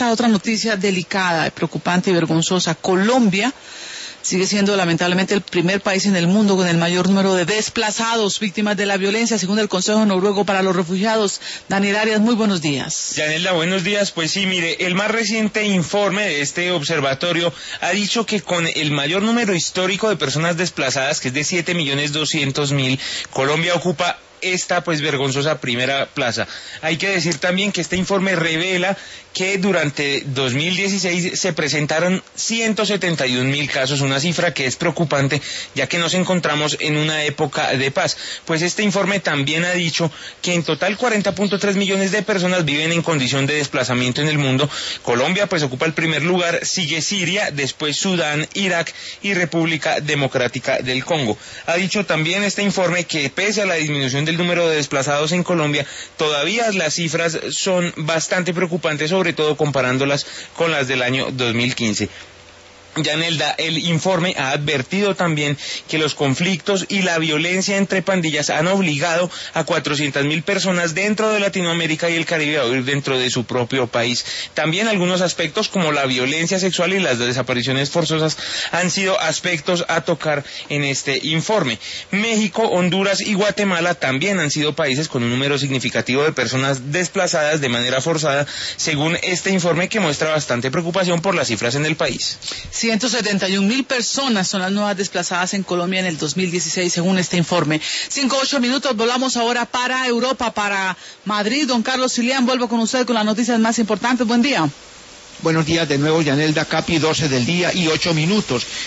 esta otra noticia delicada, preocupante y vergonzosa. Colombia sigue siendo lamentablemente el primer país en el mundo con el mayor número de desplazados víctimas de la violencia, según el Consejo Noruego para los Refugiados. Daniel Arias, muy buenos días. Yanelda, buenos días. Pues sí, mire, el más reciente informe de este observatorio ha dicho que con el mayor número histórico de personas desplazadas, que es de 7.200.000, Colombia ocupa esta pues vergonzosa primera plaza. Hay que decir también que este informe revela que durante 2016 se presentaron 171.000 casos, una cifra que es preocupante ya que nos encontramos en una época de paz. Pues este informe también ha dicho que en total 40.3 millones de personas viven en condición de desplazamiento en el mundo. Colombia pues ocupa el primer lugar, sigue Siria, después Sudán, Irak y República Democrática del Congo. Ha dicho también este informe que pese a la disminución del número de desplazados en Colombia, todavía las cifras son bastante preocupantes, sobre todo comparándolas con las del año 2015. Yanelda, el informe ha advertido también que los conflictos y la violencia entre pandillas han obligado a 400.000 personas dentro de Latinoamérica y el Caribe a huir dentro de su propio país. También algunos aspectos como la violencia sexual y las desapariciones forzosas han sido aspectos a tocar en este informe. México, Honduras y Guatemala también han sido países con un número significativo de personas desplazadas de manera forzada, según este informe que muestra bastante preocupación por las cifras en el país. 171.000 personas son las nuevas desplazadas en Colombia en el 2016, según este informe. 5-8 minutos, volamos ahora para Europa, para Madrid. Don Carlos Silián, vuelvo con usted con las noticias más importantes. Buen día. Buenos días de nuevo, Yanelda, Capi, 12 del día y 8 minutos.